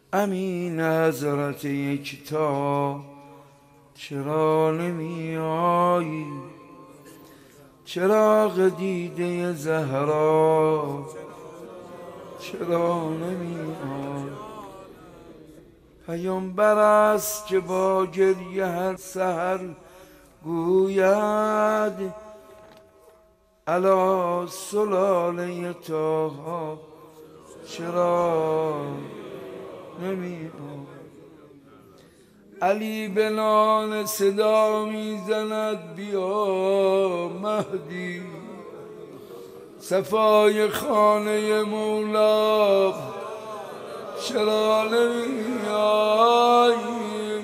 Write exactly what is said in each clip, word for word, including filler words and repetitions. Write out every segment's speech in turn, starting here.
امین حضرت یکتا چرا نمی آیی؟ چراغ دیده زهرا چرا نمی آیی؟ پیامبر است که با گریه هر سحر گوید الا سلاله طه چرا نمی آیی؟ علی به نان صدا میزند بیا مهدی، صفای خانه مولا چرا نمی آیی؟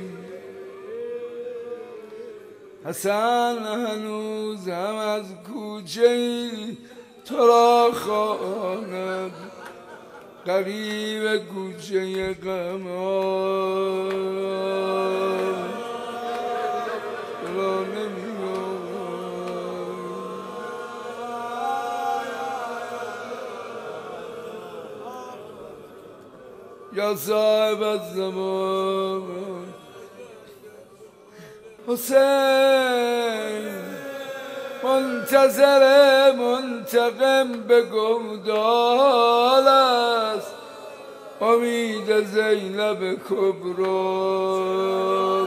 حسن هنوز هم از کوچه ای تو را خواند، قریب کوچه غم چرا نمی آیی؟ یا صاحب الزمان حسین منتظر منتقم به گودال است، امید زینب کبرا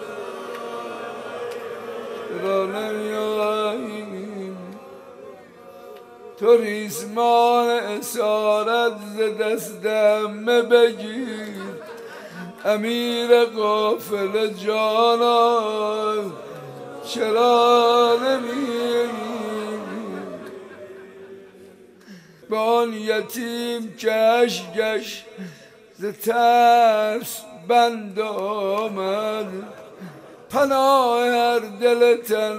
چرا نمی آیی؟ تو ریسمان اسارت ز دست عمه بگیر، امیر قافله جانا چرا نمی؟ به آن یتیم کش گش ز ترس بند آمد، پناه هر دل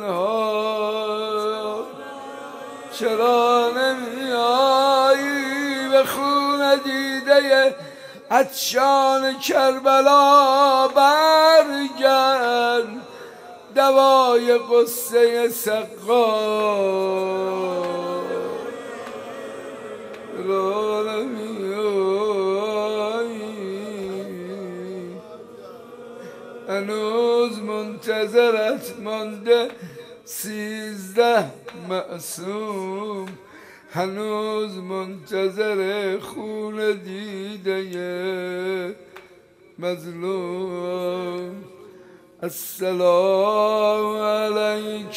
تنها چرا نمی آیی؟ به خون دیده عطشان کربلا برگرد، دوای قصه سقا چرا نمی آیی؟ هنوز منتظرت مانده سیزده معصوم، هنوز منتظر خون دیده مظلوم. السلام علیک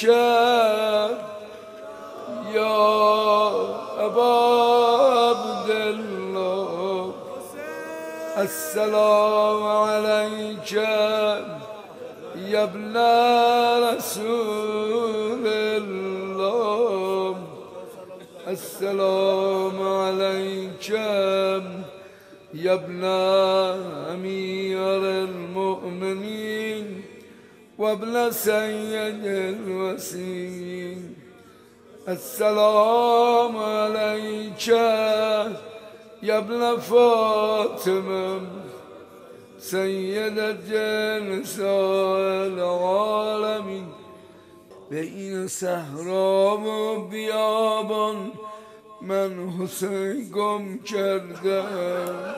یا ابا عبدالله، السلام علیک یا ابن رسول الله، السلام علیک یا ابن امیر المؤمنین و ابن سید الوصیین، السلام علیک یا ابن فاطمه سیدت نساء العالمین. بین صحرا و بیابان من حسین گم کردم،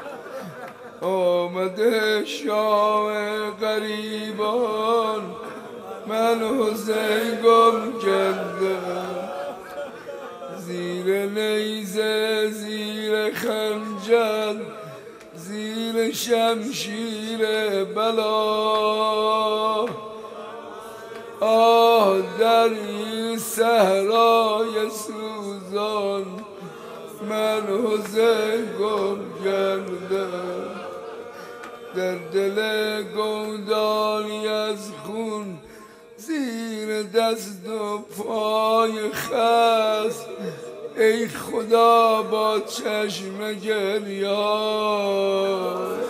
آمده شاه غریبان من حسین گم کردم، زیر نیزه زیر خنجر زیر شمشیر بلا، آه در این صحرای سوزان من حسین گم کردم، در دل گودالی از خون زیر دست و پای خست، ای خدا با چشم گریان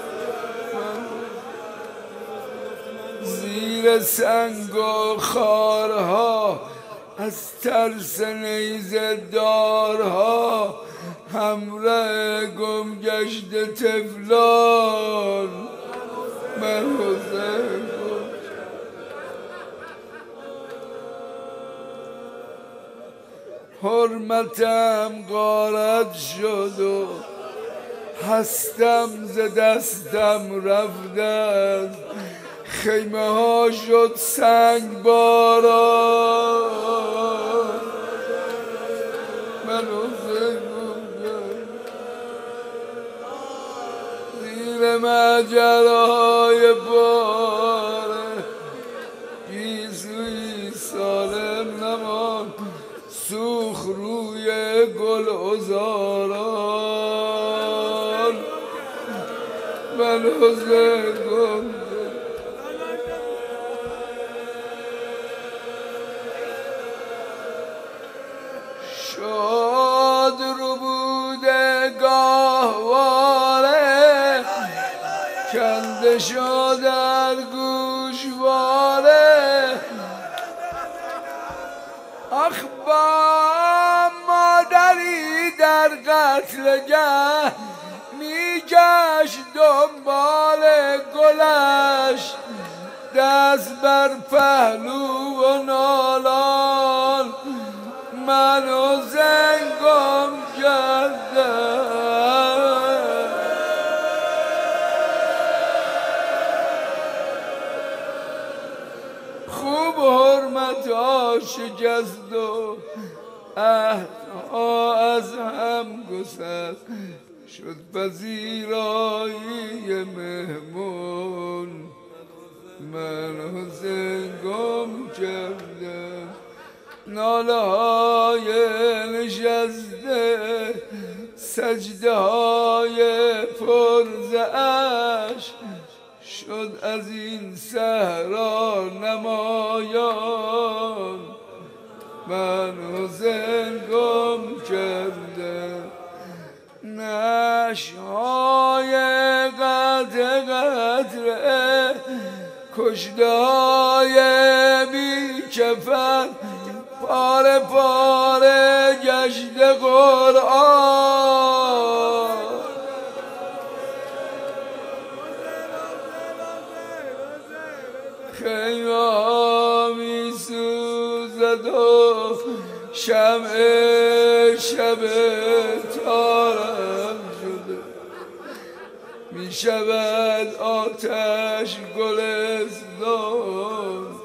زیر سنگ و خارها از ترس نیزه دارها همراه گم گشت طفلان من حسین حرمتم غارت شد و هستم ز دستم رفتن، خیمه ها شد سنگ باران. من زیر مجراهای باره گیسوی سالم نمان، سوخ روی گل ازاران. من حسین گم شد رو بوده گاهواره، کنده شد در گوشواره. آخ با مادری در قتلگه میگشت دنبال گلش، دست بر پهلو و نالان. من حسین گم کردم. خوب حرمتها شکست و عهدها از هم گسست، شد پذیرایی مهمون. من حسین گم کردم. ناله های نشسته، سجده های پرز عشق، شد از این صحرا نمایان. من حسین گم کردم. نشهای قطع قطره، کشته های بی کفن، پاره پاره گشت قرآن. خیمه ها می سوزد و شمع شب تارم شده، می شود آتش گلستان.